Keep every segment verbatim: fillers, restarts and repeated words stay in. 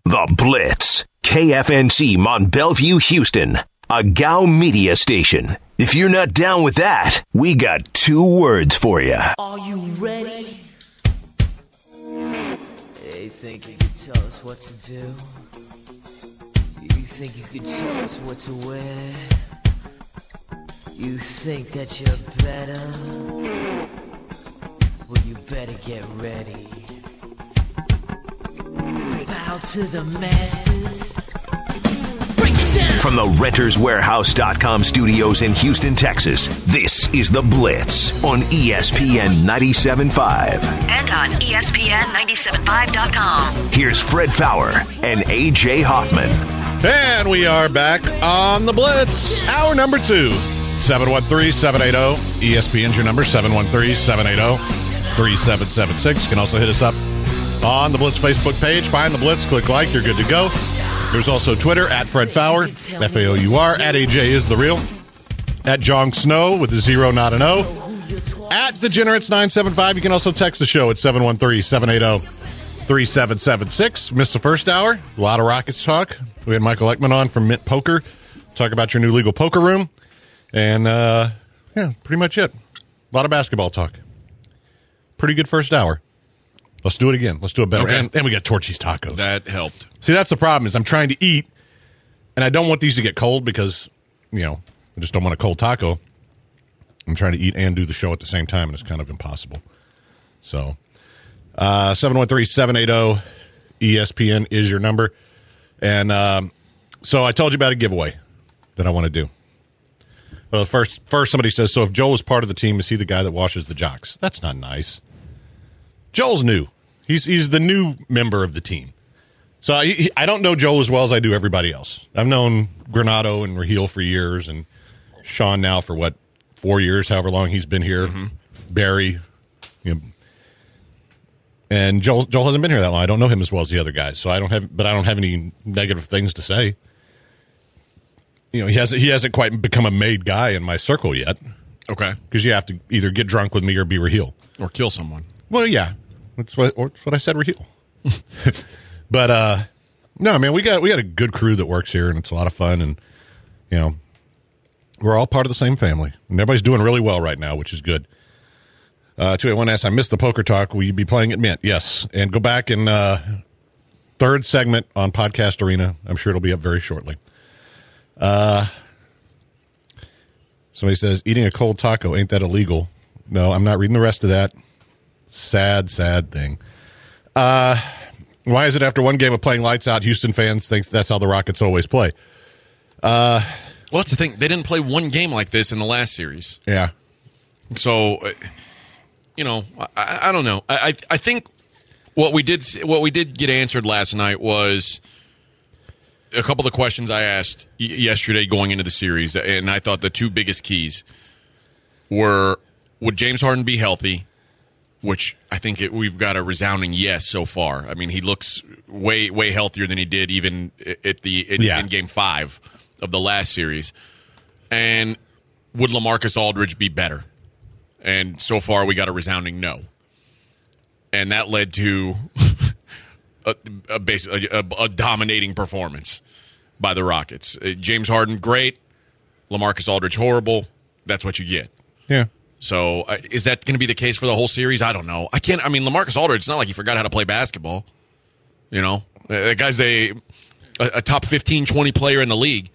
The Blitz. K F N C Mont Bellevue, Houston. A G A U media station. If you're not down with that, we got two words for you. Are you ready? Hey, think you could tell us what to do? You think you could tell us what to wear? You think that you're better? Well, you better get ready. Bow to the masters. From the Renters Warehouse dot com studios in Houston, Texas, this is The Blitz on E S P N ninety-seven point five. And on E S P N ninety-seven point five dot com. Here's Fred Fowler and A J Hoffman. And we are back on The Blitz, hour number two. seven one three, seven eight zero, E S P N's your number, seven one three, seven eight zero, three seven seven six. You can also hit us up on the Blitz Facebook page. Find The Blitz, click like, you're good to go. There's also Twitter, at Fred Fowler, F A O U R, at A J is the real, at Jong Snow with a zero, not an O, at Degenerates nine seven five. You can also text the show at seven one three, seven eight zero, three seven seven six. Missed the first hour, a lot of Rockets talk. We had Michael Ekman on from Mint Poker, talk about your new legal poker room, and uh, yeah, pretty much it. A lot of basketball talk. Pretty good first hour. Let's do it again. Let's do it better. Okay. And, and we got Torchy's tacos. That helped. See, that's the problem is I'm trying to eat, and I don't want these to get cold because, you know, I just don't want a cold taco. I'm trying to eat and do the show at the same time, and it's kind of impossible. So, uh, seven one three, seven eight zero, E S P N is your number. And um, so I told you about a giveaway that I want to do. Well, first, first somebody says, so if Joel is part of the team, is he the guy that washes the jocks? That's not nice. Joel's new. He's he's the new member of the team. So I, he, I don't know Joel as well as I do everybody else. I've known Granado and Raheel for years, and Sean now for, what, four years, however long he's been here. Mm-hmm. Barry. You know, and Joel Joel hasn't been here that long. I don't know him as well as the other guys, so I don't have. But I don't have any negative things to say. You know, he hasn't he hasn't quite become a made guy in my circle yet. Okay. Because you have to either get drunk with me or be Raheel. Or kill someone. Well, yeah. That's what, that's what I said, Raheel. But, uh, no, man, we got we got a good crew that works here, and it's a lot of fun. And, you know, we're all part of the same family. And everybody's doing really well right now, which is good. Uh, two eight one asks, I missed the poker talk. Will you be playing at Mint? Yes. And go back and uh, third segment on Podcast Arena. I'm sure it'll be up very shortly. Uh, somebody says, eating a cold taco, ain't that illegal? No, I'm not reading the rest of that. Sad, sad thing. Uh, why is it after one game of playing lights out, Houston fans think that's how the Rockets always play? Uh, well, that's the thing. They didn't play one game like this in the last series. Yeah. So, you know, I, I don't know. I, I think what we did what we did get answered last night was a couple of the questions I asked yesterday going into the series, and I thought the two biggest keys were, would James Harden be healthy? Which I think it, we've got a resounding yes so far. I mean, he looks way, way healthier than he did even at the in, yeah. in Game Five of the last series. And would LaMarcus Aldridge be better? And so far, we got a resounding no. And that led to a, a, base, a, a, a dominating performance by the Rockets. Uh, James Harden, great. LaMarcus Aldridge, horrible. That's what you get. Yeah. So uh, is that going to be the case for the whole series? I don't know. I can't. I mean, LaMarcus Aldridge, it's not like he forgot how to play basketball. You know, that guy's a, a a top fifteen, twenty player in the league.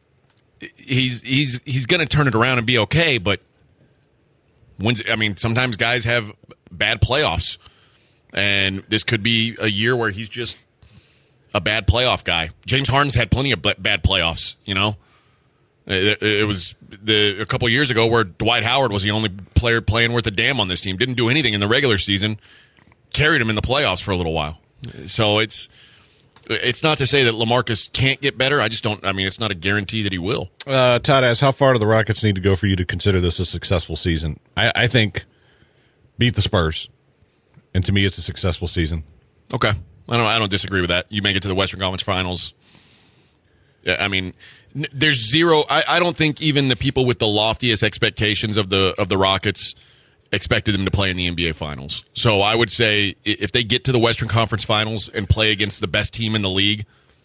He's he's he's going to turn it around and be okay. But when's, I mean, sometimes guys have bad playoffs, and this could be a year where he's just a bad playoff guy. James Harden's had plenty of bad playoffs. You know. It, it was the, a couple of years ago where Dwight Howard was the only player playing worth a damn on this team. Didn't do anything in the regular season. Carried him in the playoffs for a little while. So it's it's not to say that LaMarcus can't get better. I just don't. I mean, it's not a guarantee that he will. Uh, Todd asks, how far do the Rockets need to go for you to consider this a successful season? I, I think beat the Spurs, and to me, it's a successful season. Okay, I don't. I don't disagree with that. You make it to the Western Conference Finals. Yeah, I mean. There's zero. I, I don't think even the people with the loftiest expectations of the of the Rockets expected them to play in the N B A Finals. So I would say if they get to the Western Conference Finals and play against the best team in the league,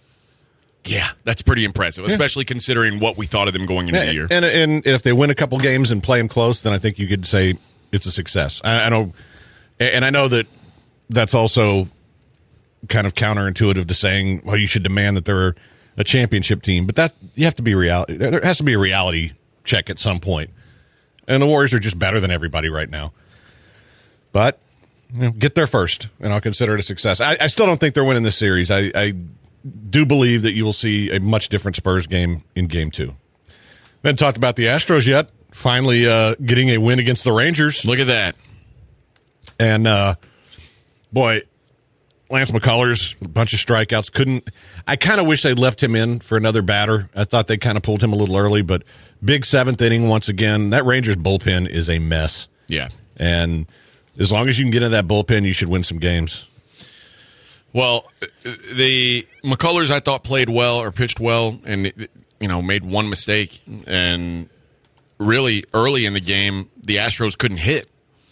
yeah, that's pretty impressive, especially yeah. considering what we thought of them going into yeah, the year. And, and if they win a couple games and play them close, then I think you could say it's a success. I, I know, and I know that that's also kind of counterintuitive to saying, well, you should demand that they're a championship team, but that you have to be reality. There has to be a reality check at some point. And the Warriors are just better than everybody right now. But you know, get there first, and I'll consider it a success. I, I still don't think they're winning this series. I, I do believe that you will see a much different Spurs game in Game Two. Then talked about the Astros yet. Finally uh, getting a win against the Rangers. Look at that. And, uh, boy, Lance McCullers, a bunch of strikeouts. Couldn't. I kind of wish they'd left him in for another batter. I thought they kind of pulled him a little early, but big seventh inning once again. That Rangers bullpen is a mess. Yeah. And as long as you can get into that bullpen, you should win some games. Well, the McCullers I thought played well or pitched well, and you know made one mistake. And really early in the game, the Astros couldn't hit.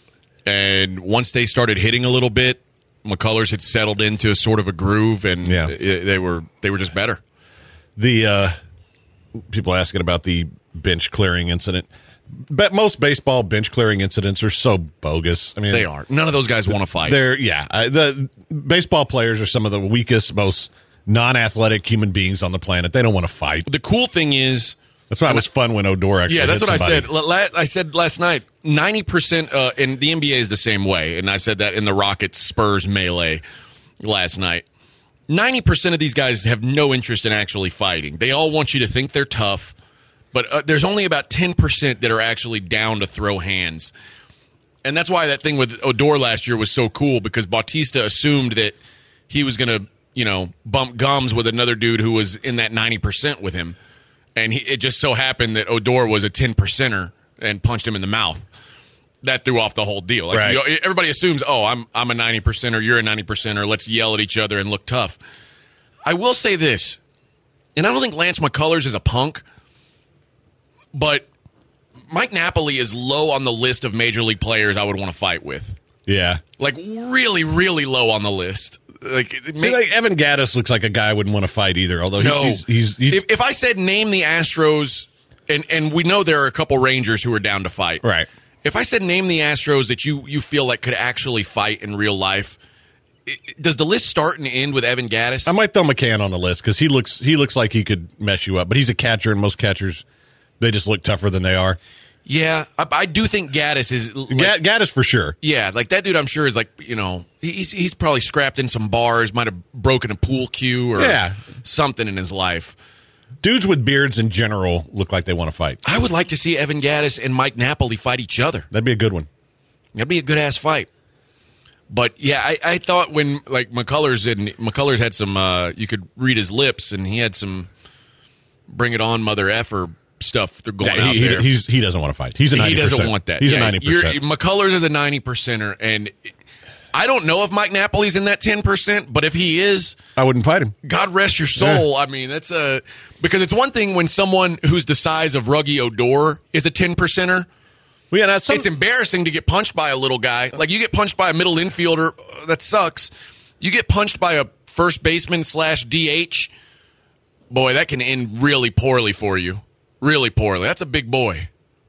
And once they started hitting a little bit, McCullers had settled into a sort of a groove, and yeah. it, they were they were just better. The uh, people asking about the bench clearing incident. But most baseball bench clearing incidents are so bogus. I mean, they are. None of those guys want to fight. They're yeah. Uh, the baseball players are some of the weakest, most non-athletic human beings on the planet. They don't want to fight. The cool thing is, that's why it was fun when Odor actually. Yeah, that's hit what somebody. I said. I said last night. Ninety percent, uh, and the N B A is the same way. And I said that in the Rockets Spurs melee last night. Ninety percent of these guys have no interest in actually fighting. They all want you to think they're tough. But uh, there's only about ten percent that are actually down to throw hands. And that's why that thing with Odor last year was so cool, because Bautista assumed that he was going to, you know, bump gums with another dude who was in that ninety percent with him. And he, it just so happened that Odor was a ten percenter and punched him in the mouth. That threw off the whole deal. Like, right. you know, everybody assumes, oh, I'm I'm a ninety percenter, you're a ninety percenter, let's yell at each other and look tough. I will say this, and I don't think Lance McCullers is a punk, but Mike Napoli is low on the list of major league players I would want to fight with. Yeah. Like, really, really low on the list. Like, See, make, like Evan Gattis looks like a guy I wouldn't want to fight either, although no. he's... he's, he's if, if I said name the Astros, and, and we know there are a couple Rangers who are down to fight. Right. If I said name the Astros that you, you feel like could actually fight in real life, it, does the list start and end with Evan Gattis? I might throw McCann on the list because he looks he looks like he could mess you up, but he's a catcher, and most catchers, they just look tougher than they are. Yeah, I, I do think Gattis is... Like, Gadd- Gattis for sure. Yeah, like that dude I'm sure is like, you know, he's he's probably scrapped in some bars, might have broken a pool cue or yeah. something in his life. Dudes with beards in general look like they want to fight. I would like to see Evan Gattis and Mike Napoli fight each other. That'd be a good one. That'd be a good-ass fight. But, yeah, I, I thought when, like, McCullers and McCullers had some, uh, you could read his lips, and he had some bring it on, mother effer stuff they're going yeah, out he, there. He, he's, he doesn't want to fight. He's a ninety percent. He doesn't want that. He's yeah, a ninety percent. McCullers is a ninety percenter, and I don't know if Mike Napoli's in that ten percent, but if he is, I wouldn't fight him. God rest your soul. Yeah. I mean, that's a because it's one thing when someone who's the size of Ruggie Odor is a ten percenter. Well, yeah, that's some, it's embarrassing to get punched by a little guy. Like, you get punched by a middle infielder, uh, that sucks. You get punched by a first baseman slash D H, boy, that can end really poorly for you. Really poorly. That's a big boy.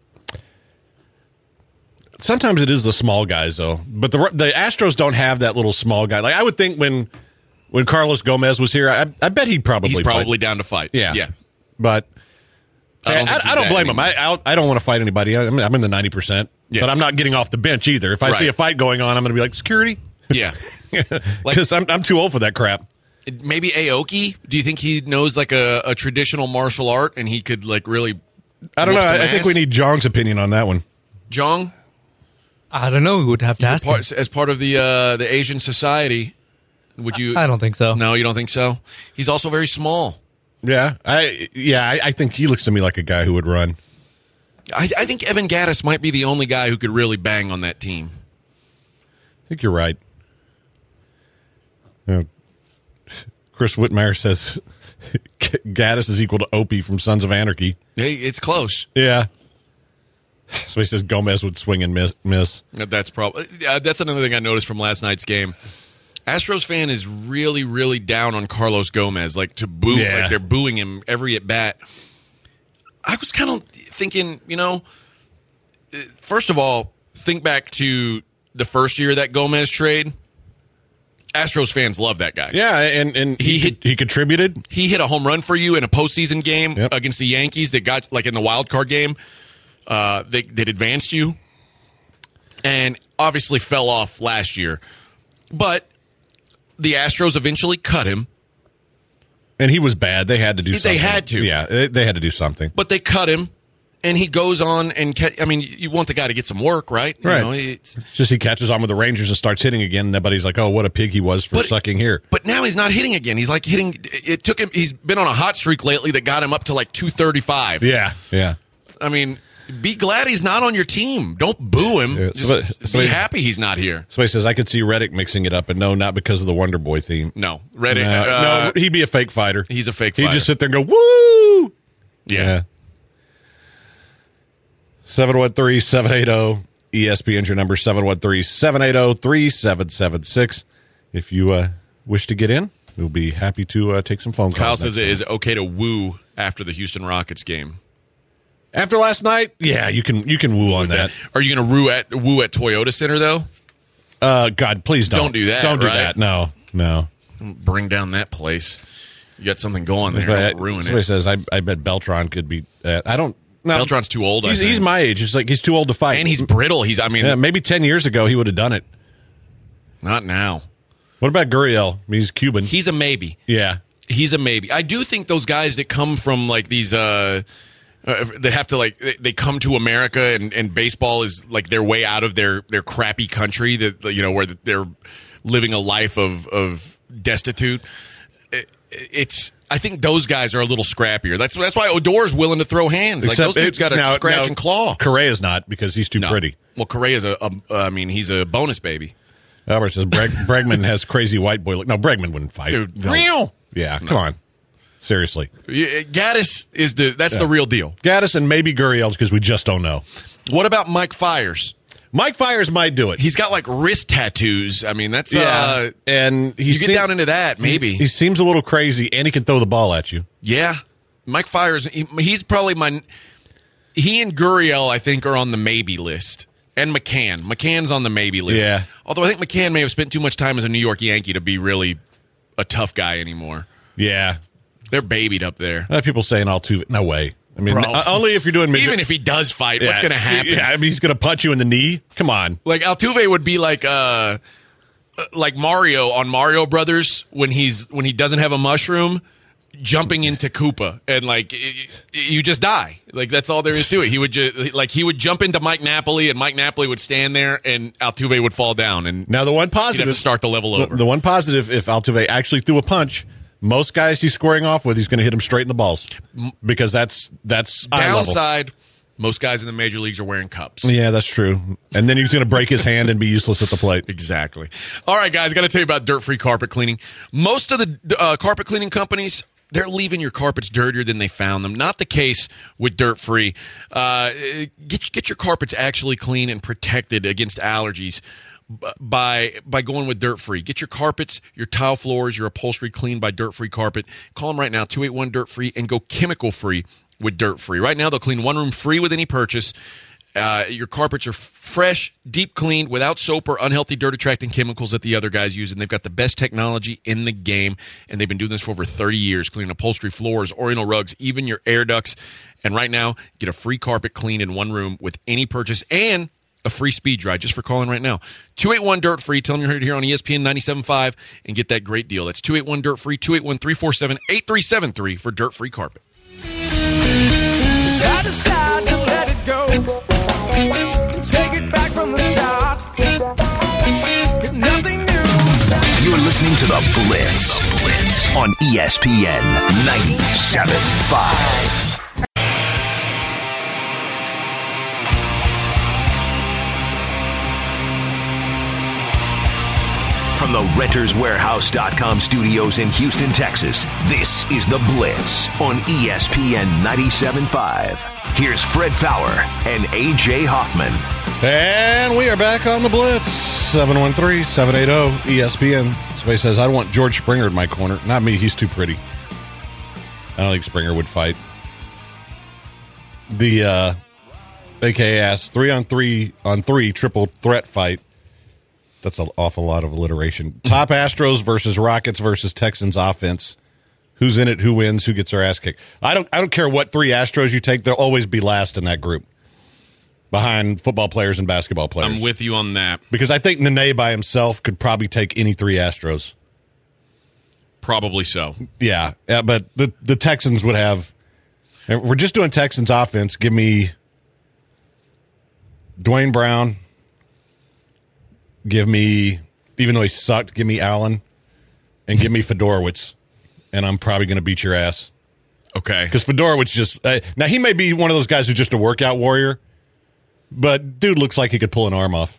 Sometimes it is the small guys, though. But the the Astros don't have that little small guy. Like, I would think when when Carlos Gomez was here, I, I bet he'd probably He's probably fight. down to fight. Yeah. Yeah. But I don't, I, I, I don't blame him. I, I I don't want to fight anybody. I'm, I'm in the ninety percent. Yeah. But I'm not getting off the bench either. If I Right. see a fight going on, I'm going to be like, security? Yeah. Because I'm, I'm too old for that crap. Maybe Aoki? Do you think he knows like a, a traditional martial art and he could like really I don't know. whoop some I, I think ass? we need Jong's opinion on that one. Jong? I don't know. We would have to ask him. Part, as part of the uh, the Asian society, would you? I don't think so. No, you don't think so? He's also very small. Yeah, I yeah, I, I think he looks to me like a guy who would run. I, I think Evan Gattis might be the only guy who could really bang on that team. I think you're right. You know, Chris Whitmire says Gattis is equal to Opie from Sons of Anarchy. Hey, it's close. Yeah. Somebody says Gomez would swing and miss. miss. That's probably uh, that's another thing I noticed from last night's game. Astros fan is really, really down on Carlos Gomez. Like to boo, Yeah. like they're booing him every at bat. I was kind of thinking, you know, first of all, think back to the first year of that Gomez trade. Astros fans love that guy. Yeah, and, and he, He hit- he contributed. He hit a home run for you in a postseason game Yep. against the Yankees that got, like in the wild card game, uh, they, that advanced you. And obviously fell off last year. But the Astros eventually cut him. And he was bad. They had to do They something. had to. Yeah, they, they had to do something. But they cut him. And he goes on and, ca- I mean, you want the guy to get some work, right? You Right. know, it's, It's just he catches on with the Rangers and starts hitting again, and everybody's like, oh, what a pig he was for But- sucking here. but now he's not hitting again. He's like hitting, it took him, he's been on a hot streak lately that got him up to like two thirty-five. Yeah, yeah. I mean, be glad he's not on your team. Don't boo him. Yeah, Just somebody- be somebody- happy he's not here. Somebody says, I could see Reddick mixing it up, and no, not because of the Wonder Boy theme. No. Reddit, Uh, uh, no, he'd be a fake fighter. he's a fake He'd fighter. just sit there and go, woo! yeah. seven one three, seven eight zero, E S P N, your number, seven one three, seven eight zero, three seven seven six. If you uh, wish to get in, we'll be happy to uh, take some phone calls. Kyle says next it time. is okay to woo after the Houston Rockets game. After last night, yeah, you can you can woo on that. Are you going to woo at woo at Toyota Center though? Uh, God, please don't. Don't do that, Don't do right? that. No, no. Don't bring down that place. You got something going there. But, Don't ruin somebody it. says, I, I bet Beltron could be. Uh, I don't. No, Beltron's too old. I He's, think. he's my age. It's like he's too old to fight. and he's brittle. He's. I mean, yeah, maybe ten years ago he would have done it. not now. What about Gurriel? He's Cuban. He's a maybe. yeah. He's a maybe. I do think those guys that come from like these, uh, uh, that have to like they- they come to America and, and baseball is like their way out of their their crappy country that you know where they're living a life of of destitute. It, it's. I think those guys are a little scrappier. That's that's why Odor's willing to throw hands. Like those dudes got to now- scratch now, and claw. Correa's not because he's too No. pretty. Well, Correa's a, a. I mean, he's a bonus baby. Albert says Breg, Bregman has crazy white boy look. No, Bregman wouldn't fight. Dude, no. Real? Yeah, come on. Seriously. Yeah, Gaddis is the that's the real deal. Gaddis and maybe Gurriel because we just don't know. What about Mike Fires? Mike Fires might do it. He's got like wrist tattoos. I mean, that's uh, and he you get down into that maybe. He seems a little crazy, and he can throw the ball at you. Yeah, Mike Fires. He, he's probably my. He and Gurriel, I think, are on the maybe list, and McCann. McCann's on the maybe list. Yeah. Although I think McCann may have spent too much time as a New York Yankee to be really a tough guy anymore. Yeah. They're babied up there. Uh, people saying Altuve. No way. I mean, Bro. uh, only if you're doing midget. Even if he does fight, what's Yeah. going to happen? Yeah, I mean, he's going to punch you in the knee. Come on. Like Altuve would be like uh like Mario on Mario Brothers when he's when he doesn't have a mushroom jumping into Koopa and like y- y- you just die. Like that's all there is to it. He would just like he would jump into Mike Napoli and Mike Napoli would stand there and Altuve would fall down and Now, the one he'd have positive. to start the level the, over. the one positive, if Altuve actually threw a punch, most guys he's squaring off with, he's going to hit him straight in the balls because that's that's eye level. Downside, most guys in the major leagues are wearing cups. Yeah, that's true. And then he's going to break his hand and be useless at the plate. Exactly. All right, guys, got to tell you about dirt-free carpet cleaning. Most of the uh, carpet cleaning companies, they're leaving your carpets dirtier than they found them. Not the case with dirt-free. Uh, get get your carpets actually clean and protected against allergies b- by by going with dirt-free. Get your carpets, your tile floors, your upholstery cleaned by dirt-free carpet. Call them right now, two eight one dirt free, and go chemical-free with dirt-free. Right now, they'll clean one room free with any purchase. Uh, your carpets are f- fresh, deep cleaned, without soap or unhealthy dirt-attracting chemicals that the other guys use, and they've got the best technology in the game, and they've been doing this for over thirty years, cleaning upholstery, floors, oriental rugs, even your air ducts. And right now, get a free carpet cleaned in one room with any purchase and a free speed dry just for calling right now. two eight one dirt free. Tell them you heard it here on E S P N ninety-seven point five and get that great deal. That's two eight one dirt free, two eight one, three four seven, eight three seven three for dirt-free carpet. I decide to let it go. Take it back from the start. Nothing new. You're listening to The Blitz, the Blitz. On E S P N ninety-seven point five. From the Renters Warehouse dot com studios in Houston, Texas, this is The Blitz on E S P N ninety-seven point five. Here's Fred Fowler and A J Hoffman. And we are back on The Blitz. seven one three, seven eight zero, E S P N. Somebody says, I don't want George Springer in my corner. Not me. He's too pretty. I don't think Springer would fight. The uh, A K A asks, three on three on three triple threat fight. That's an awful lot of alliteration. Top Astros versus Rockets versus Texans offense. Who's in it? Who wins? Who gets their ass kicked? I don't. I don't care what three Astros you take. They'll always be last in that group, behind football players and basketball players. I'm with you on that. Because I think Nene by himself could probably take any three Astros. Probably so. Yeah, yeah, but the the Texans would have. If we're just doing Texans offense. Give me Dwayne Brown. Give me, even though he sucked, give me Allen, and give me Fedorowicz, and I'm probably going to beat your ass. Okay. Because Fedorowicz just uh, now he may be one of those guys who's just a workout warrior, but dude looks like he could pull an arm off.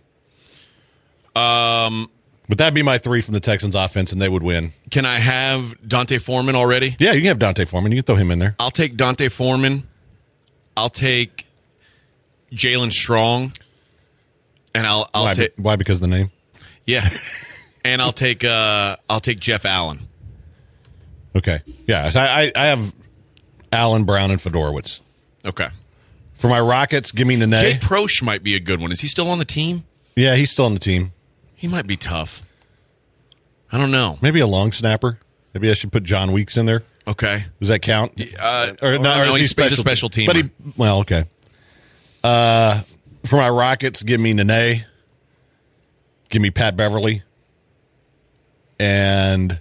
Um, but that'd be my three from the Texans offense, and they would win. Can I have Dante Foreman already? Yeah, you can have Dante Foreman. You can throw him in there. I'll take Dante Foreman. I'll take Jalen Strong. And I'll I'll why, take why because of the name. Yeah, and I'll take uh, I'll take Jeff Allen. Okay, yeah, so I I have Allen, Brown, and Fedorowicz. Okay, for my Rockets, give me Nene. Jay Prosch might be a good one. Is he still on the team? Yeah, he's still on the team. He might be tough. I don't know. Maybe a long snapper. Maybe I should put John Weeks in there. Okay, does that count? Uh, or, or, no, no, or is he's, he special, he's a special team. But he, well, okay. Uh. For my Rockets, give me Nene. Give me Pat Beverly. And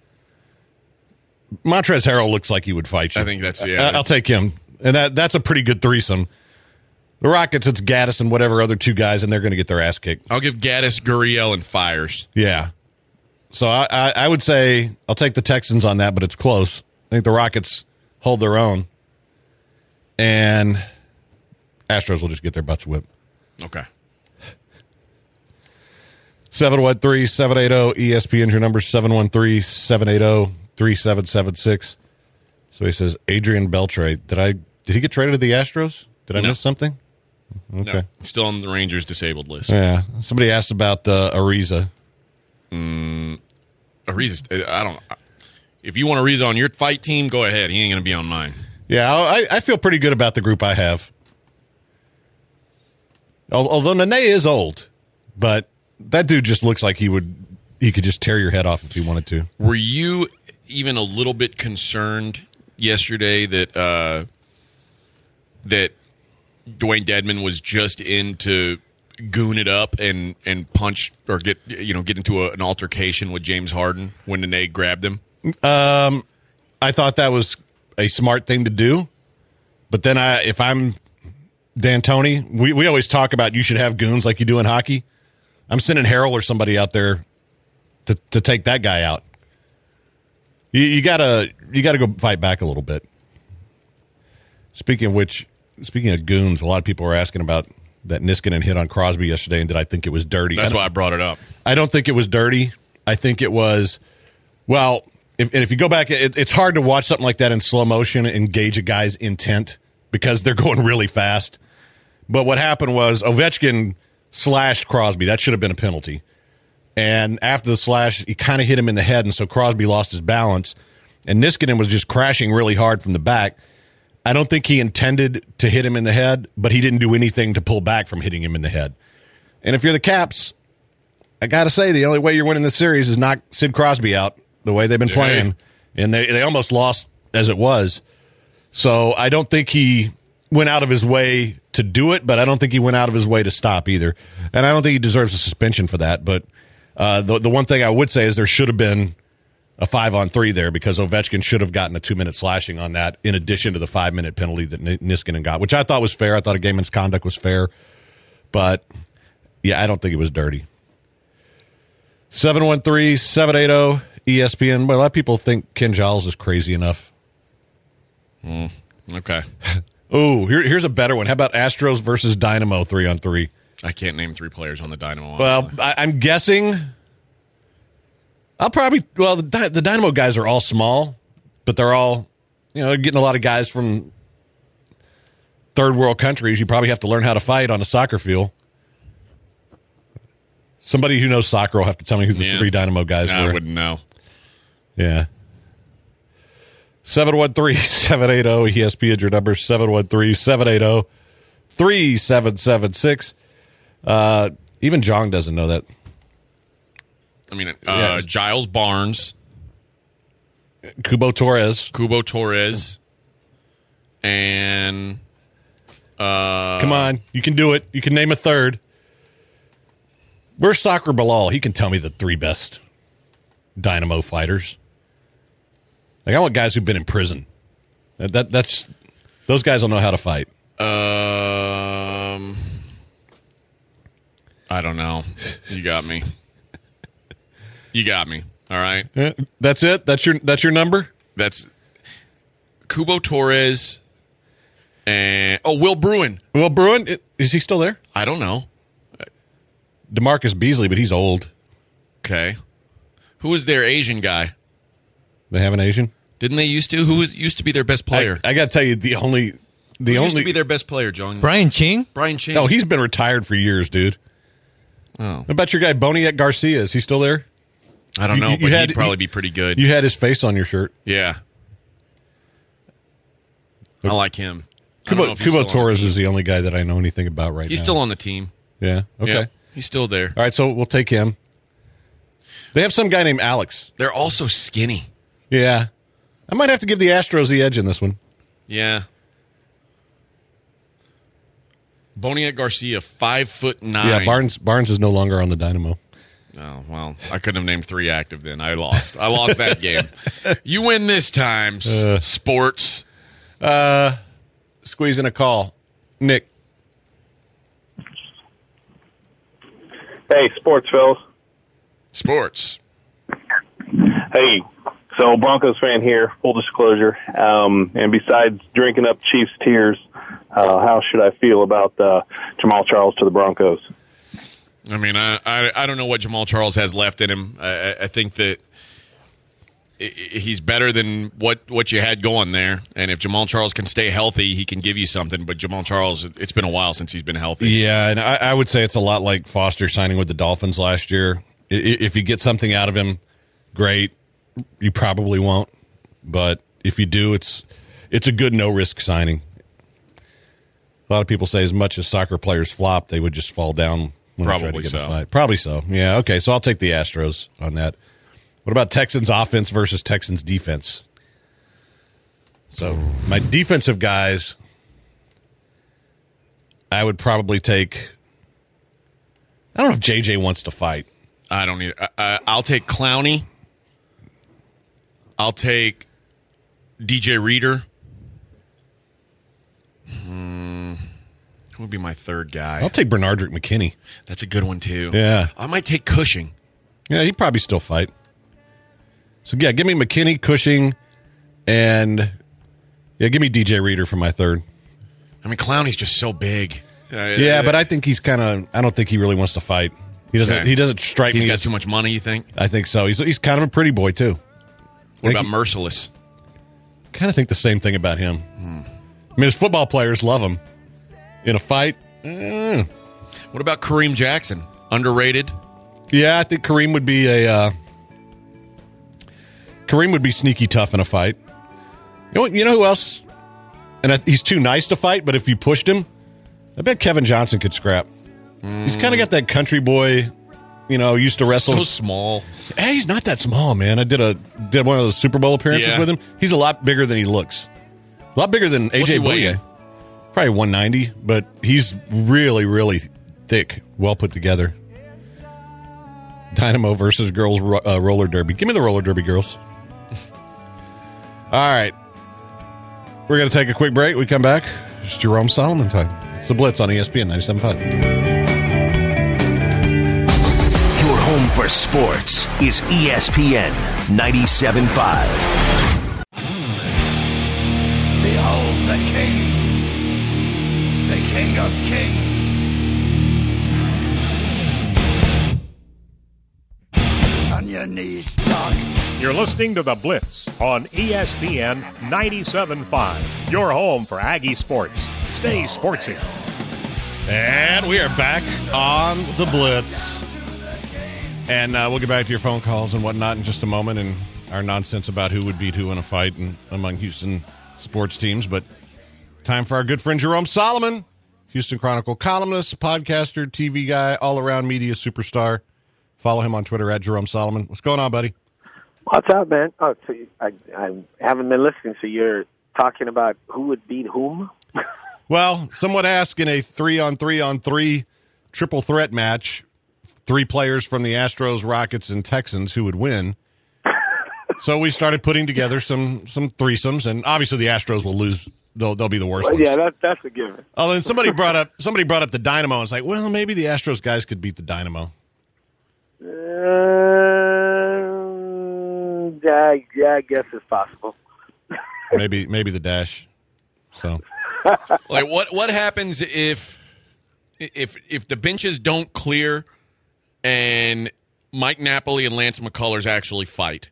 Montrezl Harrell looks like he would fight you. I think that's, yeah. I, That's, I'll take him. And that that's a pretty good threesome. The Rockets, it's Gaddis and whatever other two guys, and they're going to get their ass kicked. I'll give Gaddis, Gurriel, and Fires. Yeah. So I, I, I would say I'll take the Texans on that, but it's close. I think the Rockets hold their own. And Astros will just get their butts whipped. Okay. seven one three, seven eight zero, E S P N, your number, seven one three, seven eight zero, three seven seven six. So he says, Adrian Beltre. Did I? Did he get traded to the Astros? Did I no. miss something? Okay. No, still on the Rangers disabled list. Yeah. Somebody asked about uh, Ariza. Mm, Ariza, I don't know. If you want Ariza on your fight team, go ahead. He ain't going to be on mine. Yeah, I, I feel pretty good about the group I have. Although Nene is old, but that dude just looks like he would he could just tear your head off if he wanted to. Were you even a little bit concerned yesterday that uh, that Dwayne Dedman was just in to goon it up and, and punch or get you know get into a, an altercation with James Harden when Nene grabbed him? Um, I thought that was a smart thing to do, but then I if I'm D'Antoni, we, we always talk about you should have goons like you do in hockey. I'm sending Harrell or somebody out there to, to take that guy out. You, you gotta you gotta go fight back a little bit. Speaking of which, speaking of goons, a lot of people were asking about that Niskanen hit on Crosby yesterday, and did I think it was dirty? That's I why I brought it up. I don't think it was dirty. I think it was, well, if, and if you go back, it, it's hard to watch something like that in slow motion and gauge a guy's intent because they're going really fast. But what happened was Ovechkin slashed Crosby. That should have been a penalty. And after the slash, he kind of hit him in the head, and so Crosby lost his balance. And Niskanen was just crashing really hard from the back. I don't think he intended to hit him in the head, but he didn't do anything to pull back from hitting him in the head. And if you're the Caps, I got to say, the only way you're winning this series is knock Sid Crosby out the way they've been playing. And they, they almost lost as it was. So I don't think he went out of his way to do it, but I don't think he went out of his way to stop either. And I don't think he deserves a suspension for that. But uh, the, the one thing I would say is there should have been a five-on-three there because Ovechkin should have gotten a two-minute slashing on that in addition to the five-minute penalty that Niskanen got, which I thought was fair. I thought a game misconduct was fair. But, yeah, I don't think it was dirty. seven one three, seven eight zero, E S P N. Well, a lot of people think Ken Giles is crazy enough. Mm, okay. Oh, here, here's a better one. How about Astros versus Dynamo three on three? I can't name three players on the Dynamo. Honestly. Well, I, I'm guessing I'll probably, well, the, Dy- the Dynamo guys are all small, but they're all, you know, they're getting a lot of guys from third world countries. You probably have to learn how to fight on a soccer field. Somebody who knows soccer will have to tell me who the Yeah. three Dynamo guys I were. wouldn't know. Yeah. seven one three, seven eight zero, E S P N, your number, seven one three, seven eight zero, three seven seven six. Uh, even Jong doesn't know that. I mean, uh, Yeah. Giles Barnes, Kubo Torres. Kubo Torres, and uh, Come on. You can do it. You can name a third. Where's Soccer Bilal? He can tell me the three best Dynamo fighters. Like, I want guys who've been in prison. That, that that's those guys will know how to fight. Um, I don't know. You got me. You got me. All right. Eh, That's it. That's your that's your number. That's Kubo Torres and oh, Will Bruin. Well, Bruin, i- is he still there? I don't know. DeMarcus Beasley, but he's old. Okay. Who was their Asian guy? They have an Asian. Didn't they used to? Who was used to be their best player? I, I got to tell you, the only the Who only used to be their best player, John? Brian Ching? Brian Ching. oh, he's been retired for years, dude. Oh. What about your guy Boniek Garcia? Is he still there? I don't You- know, you but had- he'd probably you- be pretty good. You had his face on your shirt. yeah. I like him. I don't know Kubo, if he's Kubo still on the Torres team. is the only guy that I know anything about right He's now. still on the team. Yeah. Okay. Yeah, he's still there. All right. So we'll take him. They have some guy named Alex. They're also skinny. Yeah. I might have to give the Astros the edge in this one. Yeah. Boniek Garcia, five foot nine. Yeah. Barnes Barnes is no longer on the Dynamo. Oh, well, I couldn't have named three active then. I lost. I lost that game. You win this time, s- Uh. sports. Squeeze in a call. Nick. Hey, sports fellas. Sports. Hey, so Broncos fan here, full disclosure. Um, and besides drinking up Chiefs tears, uh, how should I feel about uh, Jamal Charles to the Broncos? I mean, I, I I don't know what Jamal Charles has left in him. I, I- I think that i- i- he's better than what, what you had going there. And if Jamal Charles can stay healthy, he can give you something. But Jamal Charles, it's been a while since he's been healthy. Yeah, and I, I would say it's a lot like Foster signing with the Dolphins last year. I- i- If you get something out of him, great. You probably won't, but if you do, it's it's a good no risk signing. A lot of people say as much as soccer players flop, they would just fall down when they try to Probably get in a so. fight. Probably so. Yeah. Okay. So I'll take the Astros on that. What about Texans offense versus Texans defense? So my defensive guys, I would probably take. I don't know if J J wants to fight. I don't need. I, I, I'll take Clowney. I'll take D J Reader. Hmm, who would be my third guy? I'll take Bernardrick McKinney. That's a good one too. Yeah. I might take Cushing. Yeah, he'd probably still fight. So, yeah, give me McKinney, Cushing, and, yeah, give me D J Reader for my third. I mean, Clowney's just so big. Uh, Yeah, but I think he's kind of, I don't think he really wants to fight. He doesn't, Okay. he doesn't strike he's me got as, too much money. You think? I think so. He's, he's kind of a pretty boy, too. What Think about he- Merciless? Kind of think the same thing about him. I mean, his football players love him. In a fight, eh. What about Kareem Jackson? Underrated. Yeah, I think Kareem would be a, uh, Kareem would be sneaky tough in a fight. You know, what- you know who else? And I, he's too nice to fight, but if you pushed him, I bet Kevin Johnson could scrap. He's kind of got that country boy, you know, used to wrestle. So small. Hey, he's not that small, man. I did a did one of those Super Bowl appearances Yeah. with him. He's a lot bigger than he looks. A lot bigger than A What's J he weighing? Bouye. Probably one ninety, but he's really, really thick, well put together. Dynamo versus girls ro- uh, roller derby. Give me the roller derby, girls. All right. We're going to take a quick break. We come back. It's Jerome Solomon time. It's the Blitz on E S P N ninety-seven point five. Your home for sports is E S P N ninety-seven point five. Behold the King, the King of Kings. On your knees. You're listening to The Blitz on E S P N ninety-seven point five, your home for Aggie sports. Stay sportsy. And we are back on The Blitz. And uh, we'll get back to your phone calls and whatnot in just a moment and our nonsense about who would beat who in a fight and, among Houston sports teams. But time for our good friend Jerome Solomon, Houston Chronicle columnist, podcaster, T V guy, all-around media superstar. Follow him on Twitter at Jerome Solomon. What's going on, buddy? What's up, man? Oh, so you, I, I haven't been listening, so you're talking about who would beat whom? Well, some would ask in a three-on-three-on-three triple threat match, three players from the Astros, Rockets, and Texans who would win. So we started putting together some some threesomes, and obviously the Astros will lose. They'll they'll be the worst Well, ones. yeah, that, that's a given. Oh, then somebody brought up somebody brought up the Dynamo. It's like, well, maybe the Astros guys could beat the Dynamo. Uh, yeah, yeah, I guess it's possible. maybe maybe the Dash. So, like, what what happens if if if the benches don't clear and Mike Napoli and Lance McCullers actually fight?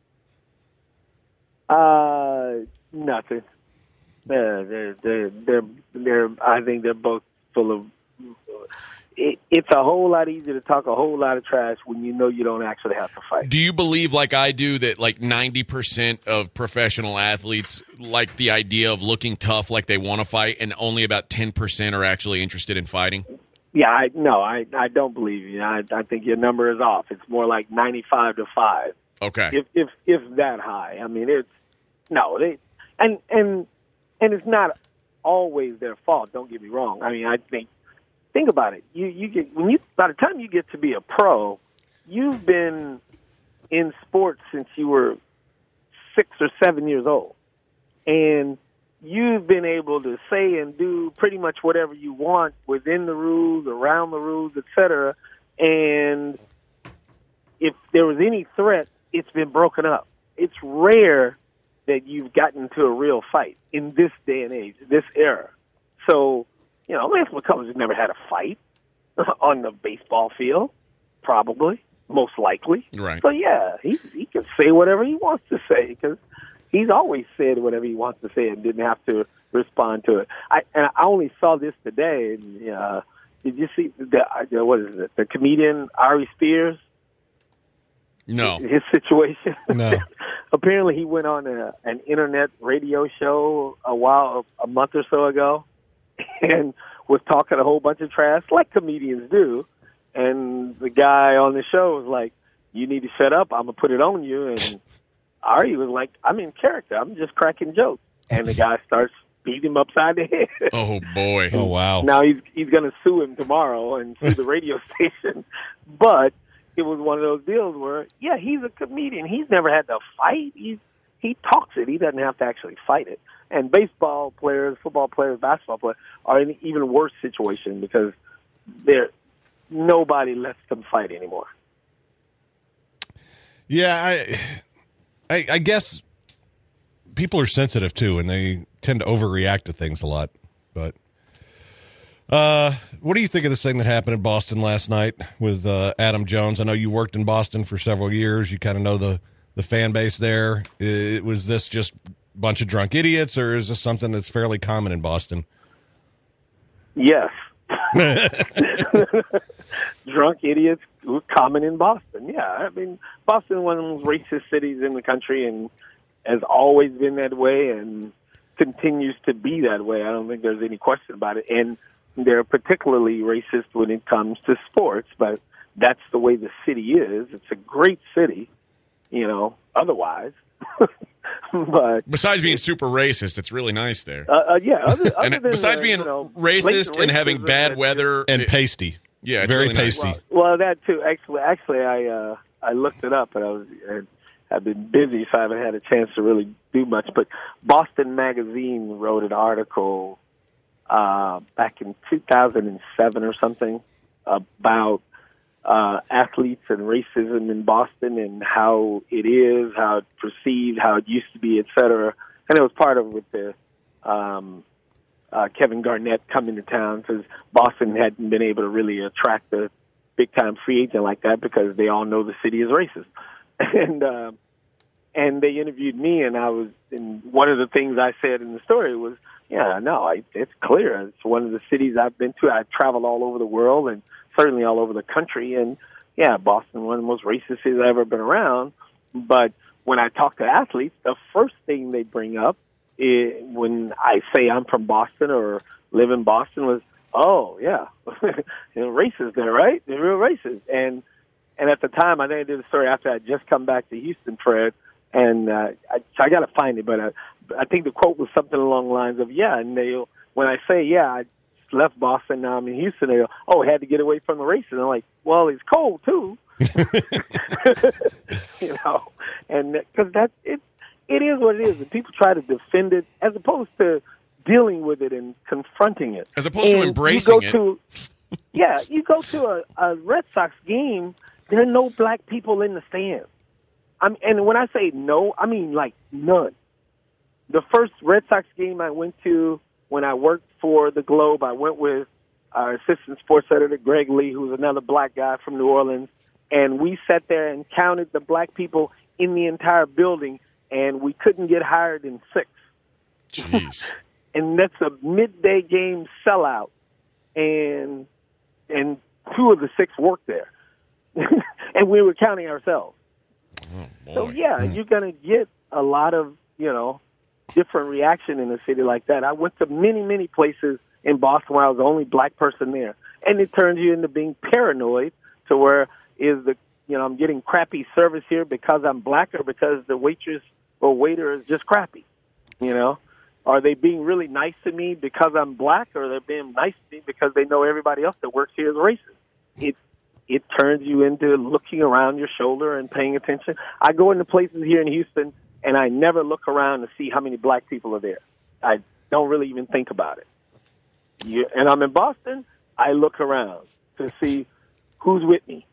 Uh, nothing. They're, they're, they're, they're, they're, I think they're both full of. It, it's a whole lot easier to talk a whole lot of trash when you know you don't actually have to fight. Do you believe, like I do, that like ninety percent of professional athletes like the idea of looking tough, like they want to fight, and only about ten percent are actually interested in fighting? Yeah, I no, I, I don't believe you. I, I think your number is off. It's more like ninety-five to five. Okay. If if if that high. I mean, it's no, they and and and it's not always their fault. Don't get me wrong. I mean, I think think about it. You you get when you by the time you get to be a pro, you've been in sports since you were six or seven years old, and you've been able to say and do pretty much whatever you want within the rules, around the rules, et cetera. And if there was any threat, it's been broken up. It's rare that you've gotten to a real fight in this day and age, this era. So, you know, Lance McCullers has never had a fight on the baseball field, probably, most likely. Right. So, yeah, he he can say whatever he wants to say because he's always said whatever he wants to say and didn't have to respond to it. I and I only saw this today. And, uh, did you see the, the what is it? The comedian Ari Spears? No. His situation. No. Apparently, he went on a, an internet radio show a while, a month or so ago, and was talking a whole bunch of trash, like comedians do. And the guy on the show was like, "You need to shut up. I'm gonna put it on you." And Ari was like, "I'm in character. I'm just cracking jokes." And the guy starts beating him upside the head. Oh boy! Oh wow! Now he's he's gonna sue him tomorrow and sue the radio station, but it was one of those deals where, yeah, he's a comedian. He's never had to fight. He's, he talks it. He doesn't have to actually fight it. And baseball players, football players, basketball players are in an even worse situation because they're, nobody lets them fight anymore. Yeah, I, I, I guess people are sensitive, too, and they tend to overreact to things a lot. But Uh, what do you think of this thing that happened in Boston last night with uh, Adam Jones? I know you worked in Boston for several years. You kind of know the, the fan base there. It, was this just a bunch of drunk idiots, or is this something that's fairly common in Boston? Yes. Drunk idiots were common in Boston. Yeah, I mean, Boston is one of the most racist cities in the country and has always been that way and continues to be that way. I don't think there's any question about it. And they're particularly racist when it comes to sports, but that's the way the city is. It's a great city, you know, otherwise. But besides being super racist, it's really nice there. Uh, uh, yeah, other, other and than, besides uh, being you know, racist and having racism bad and- weather And it- pasty. Yeah, it's very really nice. pasty. Well, well, that too. Actually, actually, I uh, I looked it up, and I was and I've been busy, so I haven't had a chance to really do much. But Boston Magazine wrote an article uh, back in two thousand seven or something about uh, athletes and racism in Boston and how it is, how it's perceived, how it used to be, et cetera. And it was part of with the um, uh, Kevin Garnett coming to town because Boston hadn't been able to really attract a big-time free agent like that because they all know the city is racist. And uh, and they interviewed me, and I was, and one of the things I said in the story was, yeah, no, I, it's clear. It's one of the cities I've been to. I've traveled all over the world and certainly all over the country. And, yeah, Boston, one of the most racist cities I've ever been around. But when I talk to athletes, the first thing they bring up is, when I say I'm from Boston or live in Boston, was, oh, yeah, you know, racist there, right? They're real racist. And and at the time, I think I did a story after I had just come back to Houston, Fred, and uh, I, so I got to find it, but I, I think the quote was something along the lines of, yeah, and they, when I say, yeah, I left Boston, now I'm in Houston, they go, oh, had to get away from the racism. I'm like, well, it's cold, too. You know, and because that, it, it is what it is, and people try to defend it as opposed to dealing with it and confronting it. As opposed and to embracing it. To, yeah, you go to a, a Red Sox game, there are no black people in the stands. I'm, and when I say no, I mean like none. The first Red Sox game I went to when I worked for the Globe, I went with our assistant sports editor, Greg Lee, who's another black guy from New Orleans, and we sat there and counted the black people in the entire building, and we couldn't get higher than six. Jeez. And that's a midday game sellout, and and two of the six worked there. And we were counting ourselves. Oh, so, yeah, mm. you're going to get a lot of, you know, different reaction in a city like that. I went to many, many places in Boston where I was the only black person there. And it turns you into being paranoid to where is the, you know, I'm getting crappy service here because I'm black or because the waitress or waiter is just crappy, you know? Are they being really nice to me because I'm black, or are they being nice to me because they know everybody else that works here is racist? It it turns you into looking around your shoulder and paying attention. I go into places here in Houston, and I never look around to see how many black people are there. I don't really even think about it. You, and I'm in Boston, I look around to see who's with me.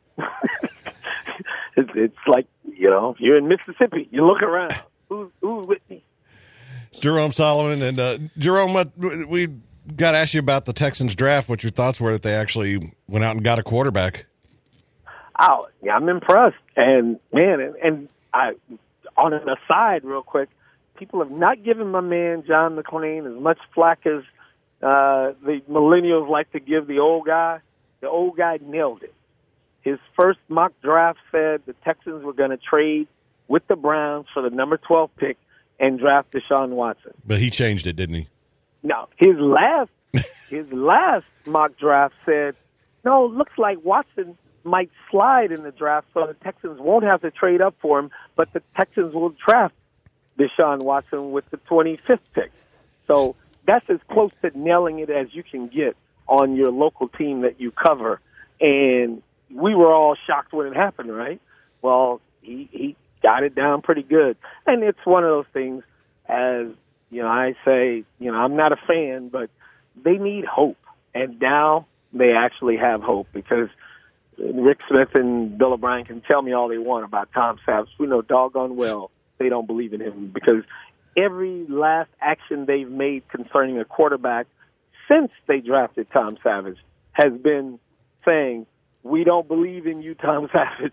it's, it's like, you know, if you're in Mississippi, you look around. Who's, who's with me? Jerome Solomon. And uh, Jerome, what, we got to ask you about the Texans draft, what your thoughts were that they actually went out and got a quarterback. Oh, yeah, I'm impressed. And, man, and, and I, on an aside real quick, people have not given my man John McClain as much flack as uh, the millennials like to give the old guy. The old guy nailed it. His first mock draft said the Texans were going to trade with the Browns for the number twelve pick and draft Deshaun Watson. But he changed it, didn't he? No. His last his last mock draft said, no, looks like Watson might slide in the draft so the Texans won't have to trade up for him, but the Texans will draft Deshaun Watson with the twenty-fifth pick. So that's as close to nailing it as you can get on your local team that you cover. And we were all shocked when it happened, right? Well, he, he got it down pretty good. And it's one of those things, as, you know, I say, you know, I'm not a fan, but they need hope. And now they actually have hope, because Rick Smith and Bill O'Brien can tell me all they want about Tom Savage. We know doggone well they don't believe in him, because every last action they've made concerning a quarterback since they drafted Tom Savage has been saying, we don't believe in you, Tom Savage.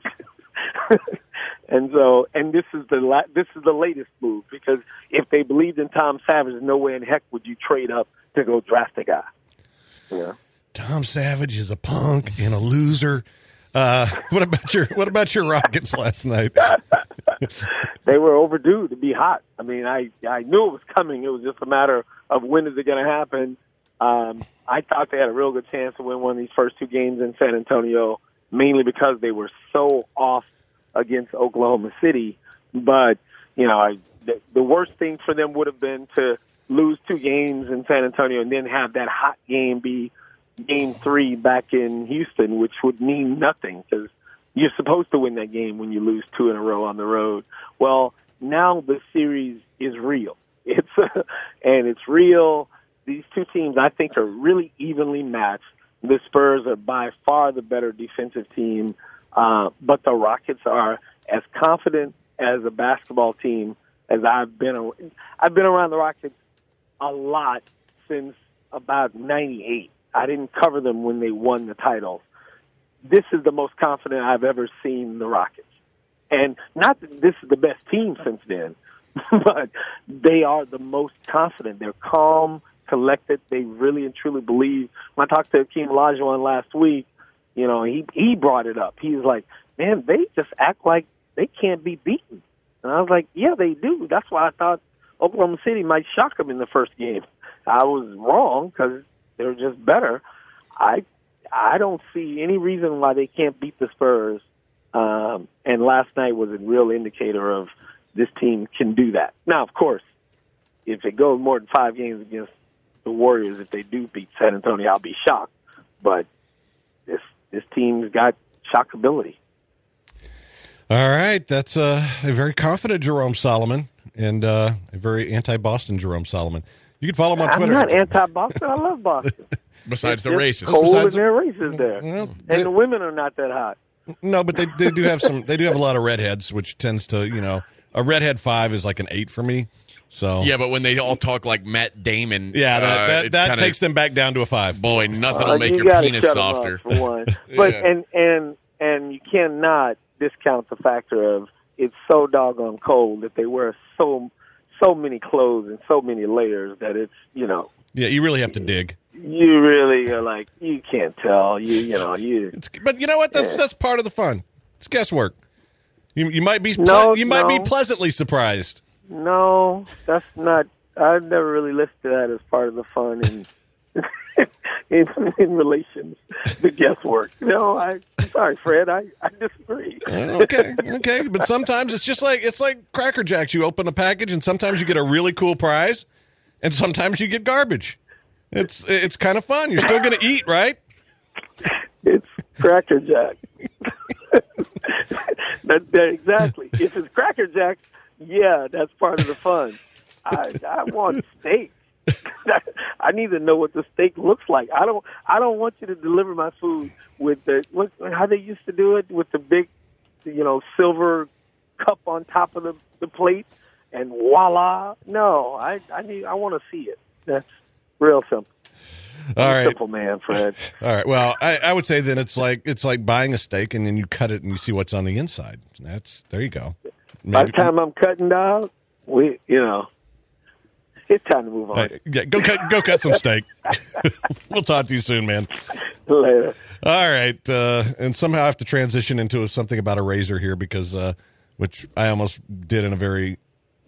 And so, and this is the la- this is the latest move, because if they believed in Tom Savage, no way in heck would you trade up to go draft a guy. Yeah. Tom Savage is a punk and a loser. Uh, what about your What about your Rockets last night? They were overdue to be hot. I mean, I I knew it was coming. It was just a matter of when is it going to happen. Um, I thought they had a real good chance to win one of these first two games in San Antonio, mainly because they were so off against Oklahoma City. But, you know, I, the, the worst thing for them would have been to lose two games in San Antonio and then have that hot game be game three back in Houston, which would mean nothing, because you're supposed to win that game when you lose two in a row on the road. Well, now the series is real. It's uh, and it's real. These two teams, I think, are really evenly matched. The Spurs are by far the better defensive team, uh, but the Rockets are as confident as a basketball team as I've been. I've been around the Rockets a lot since about ninety-eight. I didn't cover them when they won the title. This is the most confident I've ever seen the Rockets. And not that this is the best team since then, but they are the most confident. They're calm, collected. They really and truly believe. When I talked to Akeem Olajuwon last week, you know, he he brought it up. He was like, man, they just act like they can't be beaten. And I was like, yeah, they do. That's why I thought Oklahoma City might shock them in the first game. I was wrong because they're just better. I I don't see any reason why they can't beat the Spurs. Um, and last night was a real indicator of this team can do that. Now, of course, if it goes more than five games against the Warriors, if they do beat San Antonio, I'll be shocked. But this this team's got shockability. All right, that's uh, a very confident Jerome Solomon and uh, a very anti-Boston Jerome Solomon. You can follow him on I'm Twitter. not anti-Boston. I love Boston. Besides it's the just races. cold Besides- and there are races there. Well, and they- the women are not that hot. No, but they, they do have some. They do have a lot of redheads, which tends to, you know, a redhead five is like an eight for me. So Yeah, but when they all talk like Matt Damon, yeah, that uh, that, it that kinda- takes them back down to a five. Boy, nothing Uh, will make you your gotta penis shut 'em up, softer. for one. But Yeah. and and and you cannot discount the factor of it's so doggone cold that they wear so so many clothes and so many layers that it's, you know, Yeah, you really have to dig. you really are like, you can't tell. You you know you. It's, but you know what? That's Yeah. that's part of the fun. It's guesswork. You you might be ple- No, you might be no. pleasantly surprised. No, that's not. I've never really listed that as part of the fun in in, in relations to guesswork. No, I, I'm sorry, Fred. I, I disagree. Uh, okay, okay, but sometimes it's just like it's like Cracker Jacks. You open a package, and sometimes you get a really cool prize, and sometimes you get garbage. It's it's kind of fun. You're still going to eat, right? It's Cracker Jack. that, that, exactly. If it's Cracker Jack, yeah, that's part of the fun. I, I want steak. I need to know what the steak looks like. I don't. I don't want you to deliver my food with the what, how they used to do it with the big, you know, silver cup on top of the, the plate, and voila. No, I I need. I want to see it. That's real simple. All I'm a right. simple man, Fred. All right. Well, I, I would say then it's like it's like buying a steak and then you cut it and you see what's on the inside. That's there you go. By the time I'm cutting down, we, you know, it's time to move on. Uh, yeah, go cut go cut some steak. We'll talk to you soon, man. Later. All right, uh, and somehow I have to transition into something about a razor here because, uh, which I almost did in a very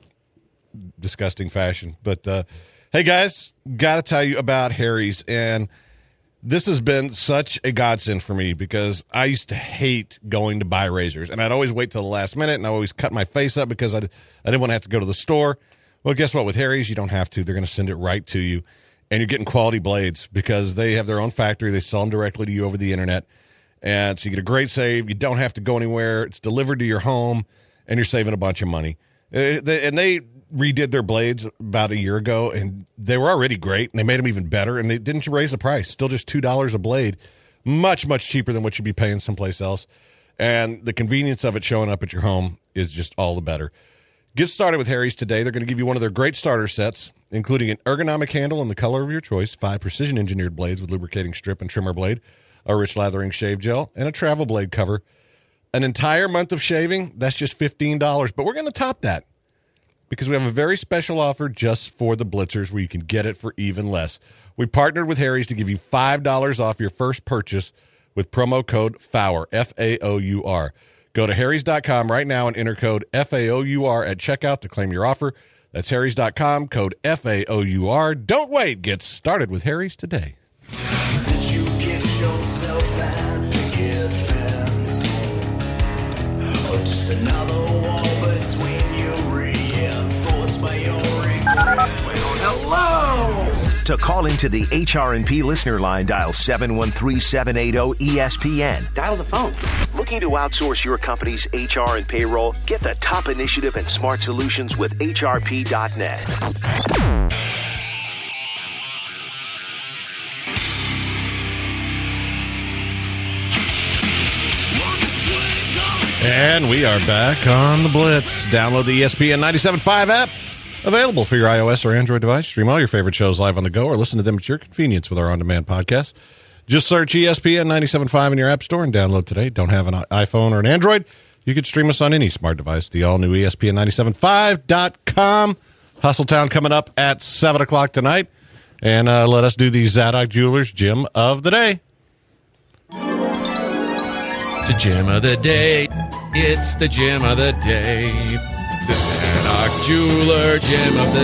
disgusting fashion. But uh, hey, guys, got to tell you about Harry's, and this has been such a godsend for me because I used to hate going to buy razors, and I'd always wait till the last minute, and I always cut my face up because I I didn't want to have to go to the store. Well, guess what? With Harry's, you don't have to. They're going to send it right to you. And you're getting quality blades because they have their own factory. They sell them directly to you over the internet. And so you get a great save. You don't have to go anywhere. It's delivered to your home, and you're saving a bunch of money. Uh, they, and they redid their blades about a year ago, and they were already great, and they made them even better, and they didn't raise the price. Still just two dollars a blade. Much, much cheaper than what you'd be paying someplace else. And the convenience of it showing up at your home is just all the better. Get started with Harry's today. They're going to give you one of their great starter sets, including an ergonomic handle in the color of your choice, five precision-engineered blades with lubricating strip and trimmer blade, a rich lathering shave gel, and a travel blade cover. An entire month of shaving, that's just fifteen dollars. But we're going to top that because we have a very special offer just for the Blitzers where you can get it for even less. We partnered with Harry's to give you five dollars off your first purchase with promo code FAUR, F A O U R. Go to harrys dot com right now and enter code F A O U R at checkout to claim your offer. That's harrys dot com, code F A O U R. Don't wait. Get started with Harry's today. Did you get yourself an picket fence? Or just another wall between you reinforced by your regret? Hello! To call into the H R and P listener line, dial seven one three, seven eight zero, E S P N. Dial the phone. Looking to outsource your company's H R and payroll? Get the top initiative and smart solutions with H R P dot net. And we are back on the Blitz. Download the E S P N ninety-seven point five app. Available for your iOS or Android device. Stream all your favorite shows live on the go or listen to them at your convenience with our on-demand podcast. Just search E S P N ninety-seven point five in your app store and download today. Don't have an iPhone or an Android? You could stream us on any smart device. The all-new E S P N nine seven five dot com. Hustletown coming up at seven o'clock tonight. And uh, let us do the Zadok Jewelers Gym of the Day. The Gym of the Day. It's the Gym of the Day. The Zadok Jeweler Gym of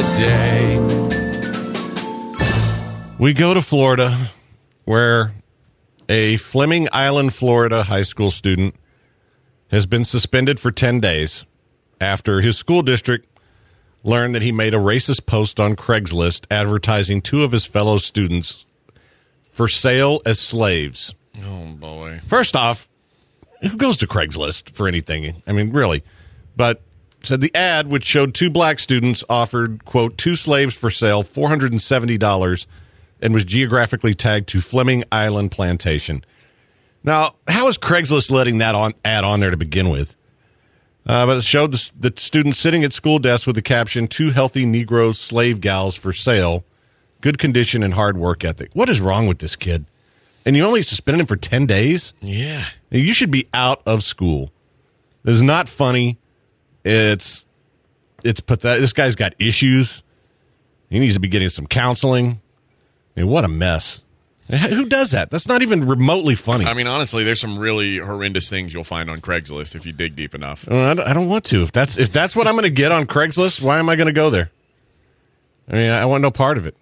the Day. We go to Florida, where a Fleming Island, Florida high school student has been suspended for ten days after his school district learned that he made a racist post on Craigslist advertising two of his fellow students for sale as slaves. Oh, boy. First off, who goes to Craigslist for anything? I mean, really. But said the ad, which showed two black students, offered, quote, two slaves for sale, four hundred seventy dollars, and was geographically tagged to Fleming Island Plantation. Now, how is Craigslist letting that on ad on there to begin with? Uh, but it showed the, the students sitting at school desks with the caption, two healthy Negro slave gals for sale, good condition and hard work ethic. What is wrong with this kid? And you only suspended him for ten days? Yeah. You should be out of school. This is not funny. It's it's pathetic. This guy's got issues. He needs to be getting some counseling. I mean, what a mess. Who does that? That's not even remotely funny. I mean, honestly, there's some really horrendous things you'll find on Craigslist if you dig deep enough. I don't, I don't want to. If that's if that's what I'm going to get on Craigslist, why am I going to go there? I mean, I want no part of it.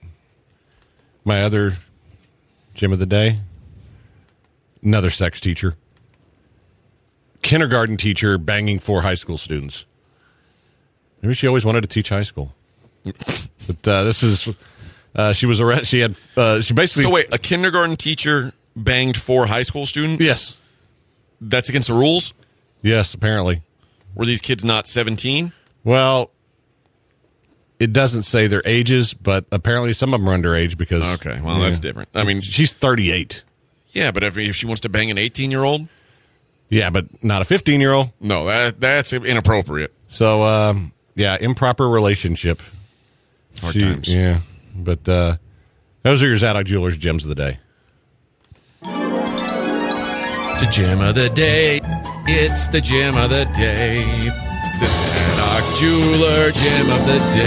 My other gym of the day, another sex teacher. Kindergarten teacher banging four high school students. Maybe she always wanted to teach high school. But uh, this is... Uh, she was arrested. She had. Uh, she basically. So wait, a kindergarten teacher banged four high school students? Yes. That's against the rules? Yes, apparently. Were these kids not seventeen? Well, it doesn't say their ages, but apparently some of them are underage because. Okay, well, yeah. That's different. I mean, she's thirty-eight. Yeah, but if, if she wants to bang an eighteen-year-old? Yeah, but not a fifteen-year-old. No, that that's inappropriate. So, um, yeah, improper relationship. Hard she, times. Yeah. But uh, those are your Zadok Jewelers Gems of the Day. The Gem of the Day. It's the Gem of the Day. The Zadok Jeweler Gem of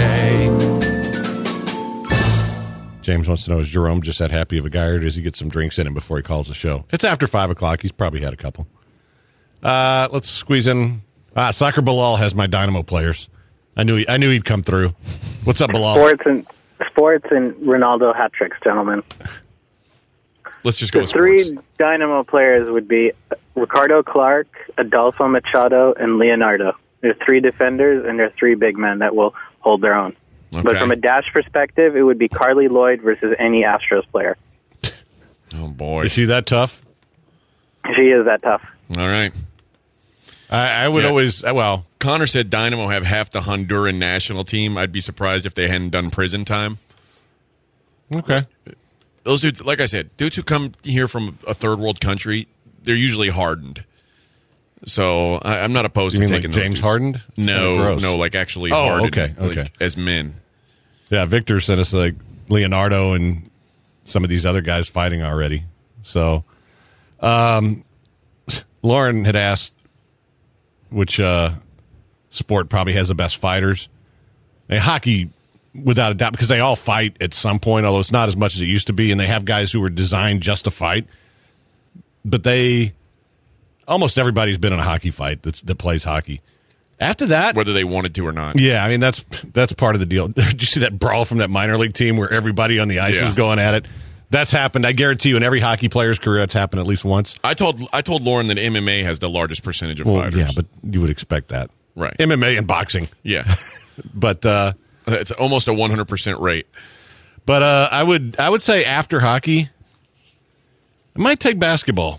the Day. James wants to know, is Jerome just that happy of a guy, or does he get some drinks in him before he calls the show? It's after five o'clock. He's probably had a couple. Uh, let's squeeze in. Ah, Soccer Bilal has my Dynamo players. I knew he, I knew he'd come through. What's up, Bilal? Sports and sports and Ronaldo hat tricks, gentlemen. Let's just go the with three sports. Dynamo players would be Ricardo Clark, Adolfo Machado, and Leonardo. There's three defenders, and there's three big men that will hold their own. Okay. But from a Dash perspective, it would be Carly Lloyd versus any Astros player. Oh, boy. Is she that tough? She is that tough. All right. I, I would Yeah. always, well... Connor said Dynamo have half the Honduran national team. I'd be surprised if they hadn't done prison time. Okay. Those dudes, like I said, dudes who come here from a third world country, they're usually hardened. So I, I'm not opposed You to mean taking like those James dudes. Hardened? It's kinda No, gross. no, like actually Oh, hardened, okay, like, okay. as men. Yeah, Victor sent us like Leonardo and some of these other guys fighting already. So, um, Lauren had asked which uh, sport probably has the best fighters. And hockey, without a doubt, because they all fight at some point, although it's not as much as it used to be, and they have guys who are designed just to fight. But they, almost everybody's been in a hockey fight that's, that plays hockey. After that, Whether they wanted to or not. yeah, I mean that's that's part of the deal. Did you see that brawl from that minor league team where everybody on the ice Yeah. was going at it? That's happened. I guarantee you, in every hockey player's career, that's happened at least once. I told I told Lauren that M M A has the largest percentage of Well, fighters. yeah, but you would expect that, Right. M M A and boxing, Yeah. but uh, It's almost a one hundred percent rate. but uh, I would I would say after hockey, I might take basketball.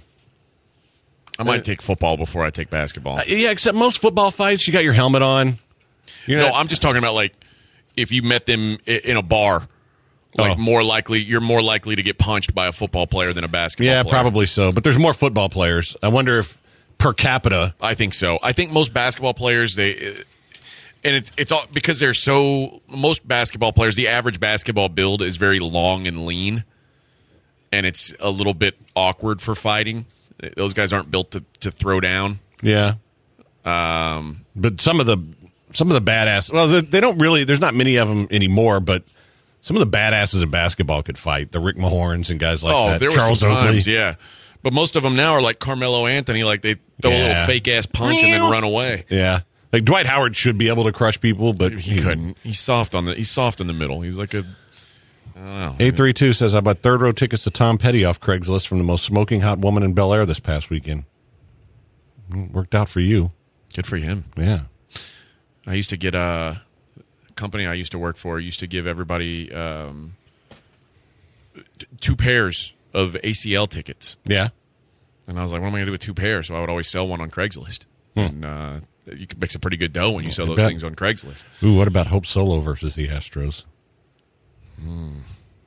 I might take football before I take basketball. Uh, yeah, except most football fights, you got your helmet on. You're No, not- I'm just talking about like if you met them i- in a bar, like Oh. more likely you're more likely to get punched by a football player than a basketball yeah, player. probably so. But there's more football players. I wonder if per capita. I think so. I think most basketball players they and it's it's all because they're so most basketball players, the average basketball build is very long and lean, and it's a little bit awkward for fighting. Those guys aren't built to, to throw down. Yeah. Um, but some of the some of the badass. Well, they, they don't really. There's not many of them anymore. But some of the badasses in basketball could fight. The Rick Mahorns and guys like oh, that. there were Charles some Oakley. times, yeah. But most of them now are like Carmelo Anthony. Like they throw a Yeah. little fake ass punch and then run away. Yeah, like Dwight Howard should be able to crush people, but He couldn't. He's soft on the. He's soft in the middle. He's like a. I don't know. eight three two says, I bought third row tickets to Tom Petty off Craigslist from the most smoking hot woman in Bel Air this past weekend. Worked out for you. Good for him. Yeah. I used to get a company I used to work for used to give everybody um, t- two pairs of A C L tickets. Yeah. And I was like, what am I going to do with two pairs? So I would always sell one on Craigslist. Hmm. And uh, you could make some pretty good dough when you sell I those bet. things on Craigslist. Ooh, what about Hope Solo versus the Astros? Hmm.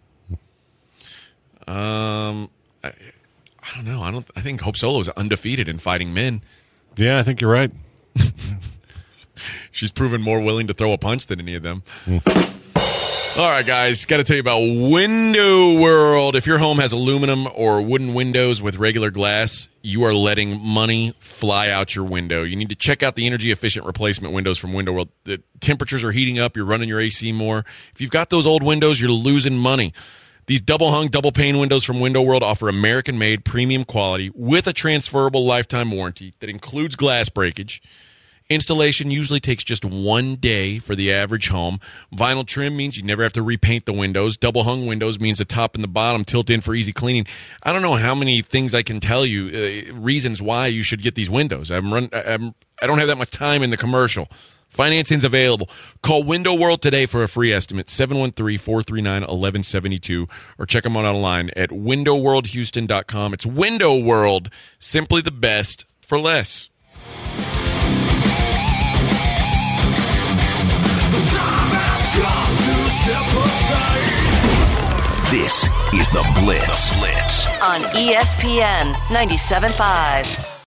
Um, I, I don't know. I don't. I think Hope Solo is undefeated in fighting men. Yeah, I think you're right. She's proven more willing to throw a punch than any of them. All right, guys, got to tell you about Window World. If your home has aluminum or wooden windows with regular glass, you are letting money fly out your window. You need to check out the energy-efficient replacement windows from Window World. The temperatures are heating up. You're running your A C more. If you've got those old windows, you're losing money. These double-hung, double-pane windows from Window World offer American-made premium quality with a transferable lifetime warranty that includes glass breakage. Installation usually takes just one day for the average home. Vinyl trim means you never have to repaint the windows. Double-hung windows means the top and the bottom tilt in for easy cleaning. I don't know how many things I can tell you, uh, reasons why you should get these windows. I'm run, I'm, I don't have that much time in the commercial. Financing's available. Call Window World today for a free estimate, seven one three, four three nine, one one seven two, or check them out online at window world houston dot com. It's Window World, simply the best for less. This is The Blitz. The Blitz. On E S P N ninety-seven point five.